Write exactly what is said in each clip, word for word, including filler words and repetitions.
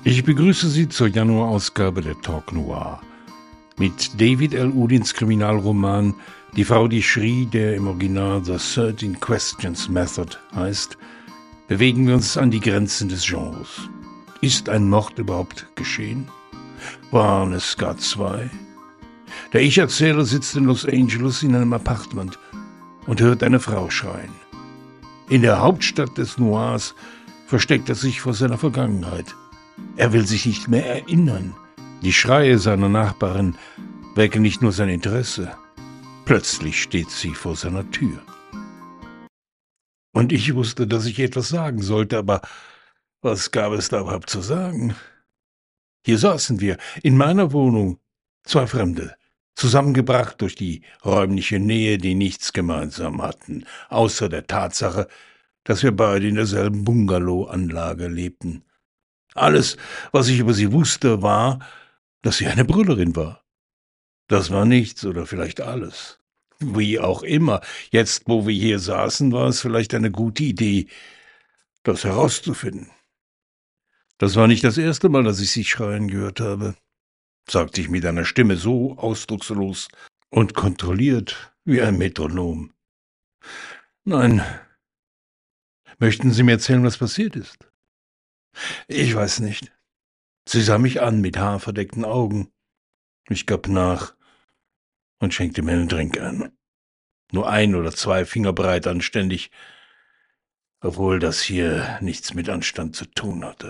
Ich begrüße Sie zur Januarausgabe der Talk Noir. Mit David L. Udins Kriminalroman Die Frau, die schrie, der im Original The thirteen Questions Method heißt, bewegen wir uns an die Grenzen des Genres. Ist ein Mord überhaupt geschehen? Waren es gar zwei? Der Ich-Erzähler sitzt in Los Angeles in einem Appartement und hört eine Frau schreien. In der Hauptstadt des Noirs versteckt er sich vor seiner Vergangenheit. Er will sich nicht mehr erinnern. Die Schreie seiner Nachbarin wecken nicht nur sein Interesse. Plötzlich steht sie vor seiner Tür. Und ich wusste, dass ich etwas sagen sollte, aber was gab es da überhaupt zu sagen? Hier saßen wir, in meiner Wohnung, zwei Fremde, zusammengebracht durch die räumliche Nähe, die nichts gemeinsam hatten, außer der Tatsache, dass wir beide in derselben Bungalow-Anlage lebten. Alles, was ich über sie wusste, war, dass sie eine Brüllerin war. Das war nichts oder vielleicht alles. Wie auch immer, jetzt, wo wir hier saßen, war es vielleicht eine gute Idee, das herauszufinden. Das war nicht das erste Mal, dass ich sie schreien gehört habe, sagte ich mit einer Stimme so ausdruckslos und kontrolliert wie ein Metronom. Nein. Möchten Sie mir erzählen, was passiert ist? Ich weiß nicht. Sie sah mich an mit haarverdeckten Augen. Ich gab nach und schenkte mir einen Drink ein. Nur ein oder zwei Finger breit anständig, obwohl das hier nichts mit Anstand zu tun hatte.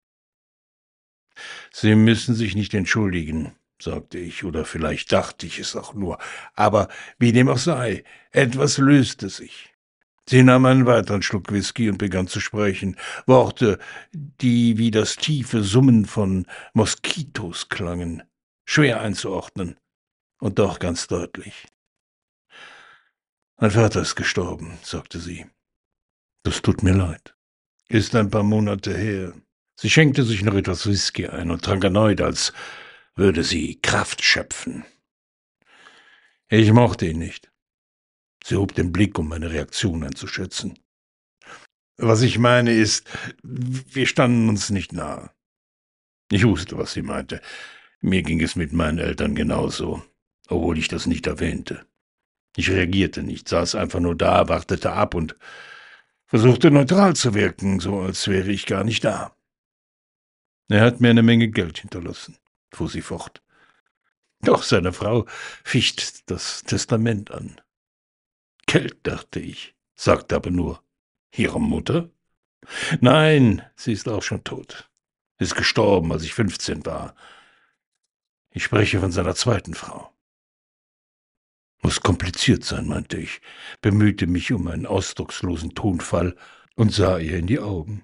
Sie müssen sich nicht entschuldigen, sagte ich, oder vielleicht dachte ich es auch nur. Aber wie dem auch sei, etwas löste sich. Sie nahm einen weiteren Schluck Whisky und begann zu sprechen. Worte, die wie das tiefe Summen von Moskitos klangen, schwer einzuordnen und doch ganz deutlich. Mein Vater ist gestorben, sagte sie. Das tut mir leid. Ist ein paar Monate her. Sie schenkte sich noch etwas Whisky ein und trank erneut, als würde sie Kraft schöpfen. Ich mochte ihn nicht. Sie hob den Blick, um meine Reaktion einzuschätzen. Was ich meine ist, wir standen uns nicht nahe. Ich wusste, was sie meinte. Mir ging es mit meinen Eltern genauso, obwohl ich das nicht erwähnte. Ich reagierte nicht, saß einfach nur da, wartete ab und versuchte neutral zu wirken, so als wäre ich gar nicht da. Er hat mir eine Menge Geld hinterlassen, fuhr sie fort. Doch seine Frau ficht das Testament an. Geld, dachte ich, sagte aber nur, Ihre Mutter? Nein, sie ist auch schon tot. Ist gestorben, als ich fünfzehn war. Ich spreche von seiner zweiten Frau. Muss kompliziert sein, meinte ich, bemühte mich um einen ausdruckslosen Tonfall und sah ihr in die Augen.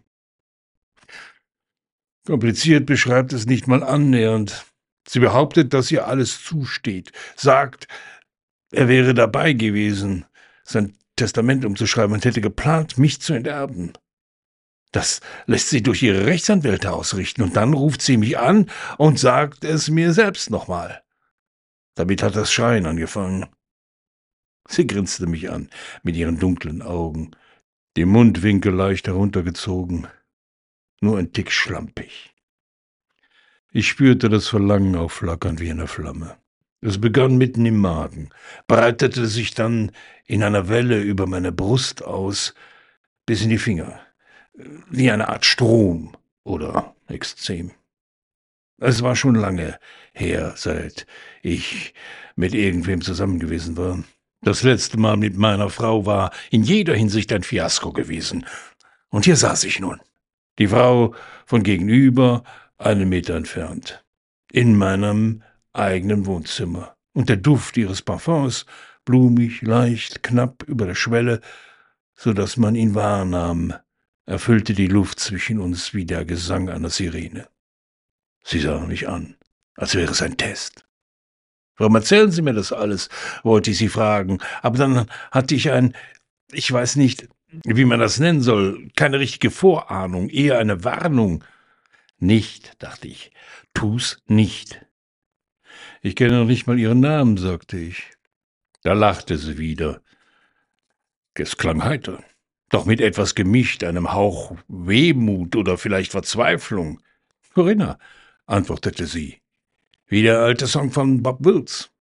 Kompliziert beschreibt es nicht mal annähernd. Sie behauptet, dass ihr alles zusteht, sagt, er wäre dabei gewesen, sein Testament umzuschreiben und hätte geplant, mich zu enterben. Das lässt sie durch ihre Rechtsanwälte ausrichten, und dann ruft sie mich an und sagt es mir selbst nochmal. Damit hat das Schreien angefangen. Sie grinste mich an mit ihren dunklen Augen, die Mundwinkel leicht heruntergezogen, nur ein Tick schlampig. Ich spürte das Verlangen aufflackern wie eine Flamme. Es begann mitten im Magen, breitete sich dann in einer Welle über meine Brust aus, bis in die Finger, wie eine Art Strom oder Ekzem. Es war schon lange her, seit ich mit irgendwem zusammen gewesen war. Das letzte Mal mit meiner Frau war in jeder Hinsicht ein Fiasko gewesen. Und hier saß ich nun, die Frau von gegenüber, einen Meter entfernt, in meinem eigenen Wohnzimmer, und der Duft ihres Parfums, blumig, leicht, knapp über der Schwelle, so dass man ihn wahrnahm, erfüllte die Luft zwischen uns wie der Gesang einer Sirene. Sie sah mich an, als wäre es ein Test. Warum erzählen Sie mir das alles, wollte ich sie fragen, aber dann hatte ich ein, ich weiß nicht, wie man das nennen soll, keine richtige Vorahnung, eher eine Warnung. Nicht, dachte ich, tu's nicht. Ich kenne noch nicht mal Ihren Namen, sagte ich. Da lachte sie wieder. Es klang heiter, doch mit etwas gemischt, einem Hauch Wehmut oder vielleicht Verzweiflung. Corinna, antwortete sie, wie der alte Song von Bob Wills.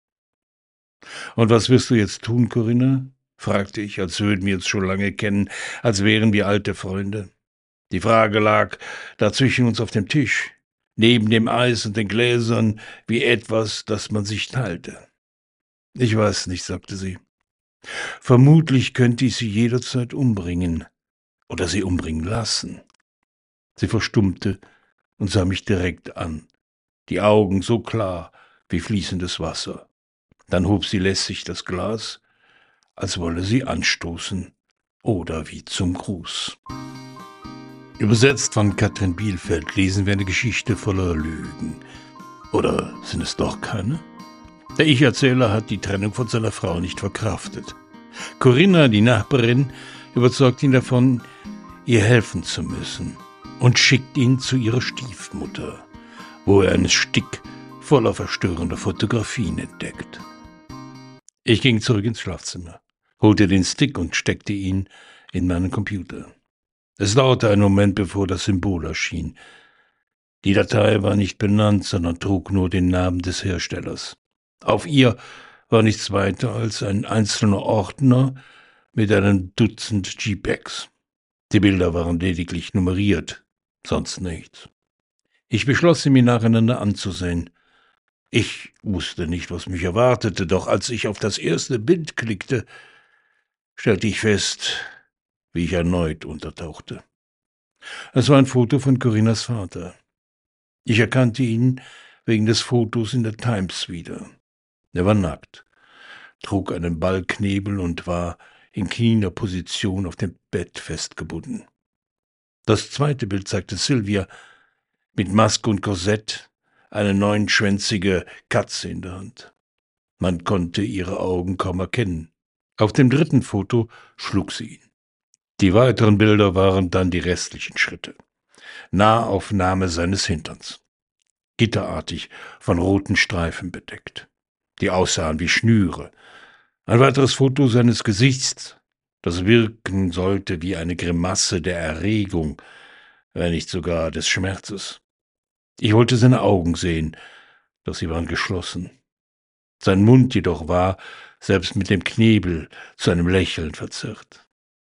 Und was wirst du jetzt tun, Corinna? Fragte ich, als würden wir uns schon lange kennen, als wären wir alte Freunde. Die Frage lag da zwischen uns auf dem Tisch, neben dem Eis und den Gläsern, wie etwas, das man sich teilte. Ich weiß nicht, sagte sie. Vermutlich könnte ich sie jederzeit umbringen oder sie umbringen lassen. Sie verstummte und sah mich direkt an, die Augen so klar wie fließendes Wasser. Dann hob sie lässig das Glas, als wolle sie anstoßen oder wie zum Gruß. Übersetzt von Katrin Bielfeld lesen wir eine Geschichte voller Lügen. Oder sind es doch keine? Der Ich-Erzähler hat die Trennung von seiner Frau nicht verkraftet. Corinna, die Nachbarin, überzeugt ihn davon, ihr helfen zu müssen und schickt ihn zu ihrer Stiefmutter, wo er einen Stick voller verstörender Fotografien entdeckt. Ich ging zurück ins Schlafzimmer, holte den Stick und steckte ihn in meinen Computer. Es dauerte einen Moment, bevor das Symbol erschien. Die Datei war nicht benannt, sondern trug nur den Namen des Herstellers. Auf ihr war nichts weiter als ein einzelner Ordner mit einem Dutzend JPEGs. Die Bilder waren lediglich nummeriert, sonst nichts. Ich beschloss, sie mir nacheinander anzusehen. Ich wusste nicht, was mich erwartete, doch als ich auf das erste Bild klickte, stellte ich fest, wie ich erneut untertauchte. Es war ein Foto von Corinnas Vater. Ich erkannte ihn wegen des Fotos in der Times wieder. Er war nackt, trug einen Ballknebel und war in kniender Position auf dem Bett festgebunden. Das zweite Bild zeigte Sylvia mit Maske und Korsett, eine neunschwänzige Katze in der Hand. Man konnte ihre Augen kaum erkennen. Auf dem dritten Foto schlug sie ihn. Die weiteren Bilder waren dann die restlichen Schritte. Nahaufnahme seines Hinterns, gitterartig von roten Streifen bedeckt, die aussahen wie Schnüre. Ein weiteres Foto seines Gesichts, das wirken sollte wie eine Grimasse der Erregung, wenn nicht sogar des Schmerzes. Ich wollte seine Augen sehen, doch sie waren geschlossen. Sein Mund jedoch war, selbst mit dem Knebel, zu einem Lächeln verzerrt.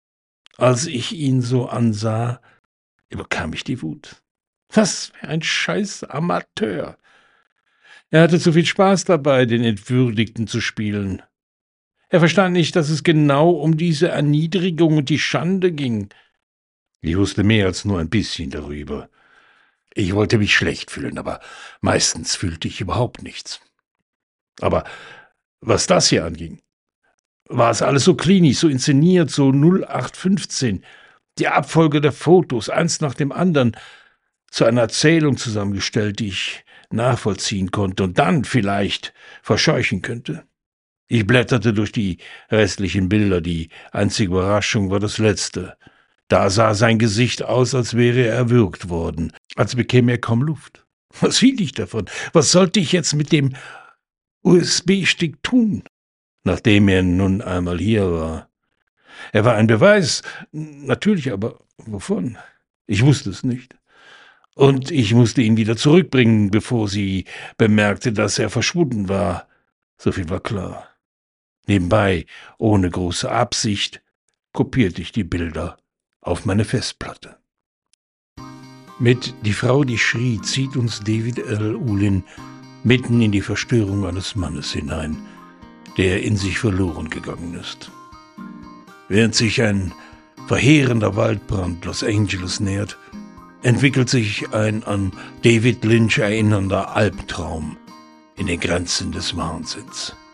Als ich ihn so ansah, überkam ich die Wut. Was für ein scheiß Amateur! Er hatte zu viel Spaß dabei, den Entwürdigten zu spielen. Er verstand nicht, dass es genau um diese Erniedrigung und die Schande ging. Ich wusste mehr als nur ein bisschen darüber. Ich wollte mich schlecht fühlen, aber meistens fühlte ich überhaupt nichts. Aber was das hier anging, war es alles so klinisch, so inszeniert, so null acht fünfzehn. Die Abfolge der Fotos, eins nach dem anderen, zu einer Erzählung zusammengestellt, die ich nachvollziehen konnte und dann vielleicht verscheuchen könnte. Ich blätterte durch die restlichen Bilder, die einzige Überraschung war das letzte. Da sah sein Gesicht aus, als wäre er erwürgt worden, als bekäme er kaum Luft. Was hielt ich davon? Was sollte ich jetzt mit dem U S B-Stick tun, nachdem er nun einmal hier war? Er war ein Beweis, natürlich, aber wovon? Ich wusste es nicht. Und ich musste ihn wieder zurückbringen, bevor sie bemerkte, dass er verschwunden war. So viel war klar. Nebenbei, ohne große Absicht, kopierte ich die Bilder auf meine Festplatte. Mit Die Frau, die schrie, zieht uns David L. Ulin mitten in die Verstörung eines Mannes hinein, der in sich verloren gegangen ist. Während sich ein verheerender Waldbrand Los Angeles nähert, entwickelt sich ein an David Lynch erinnernder Albtraum in den Grenzen des Wahnsinns.